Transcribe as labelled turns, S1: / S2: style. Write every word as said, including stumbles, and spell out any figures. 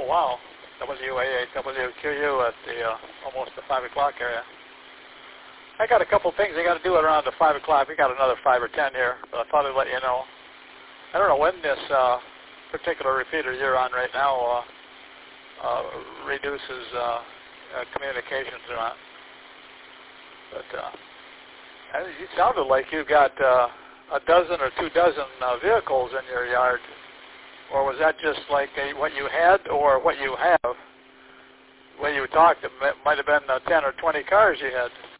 S1: Oh, wow. W A A W Q U at the uh, almost the five o'clock area. I got a couple things I got to do around the five o'clock. We got another five or ten here, but I thought I'd let you know. I don't know when this uh, particular repeater you're on right now uh, uh, reduces uh, uh, communications or not. But uh, you sounded like you got uh, a dozen or two dozen uh, vehicles in your yard. Or was that just like a, what you had or what you have? When you talked, it might have been uh, ten or twenty cars you had.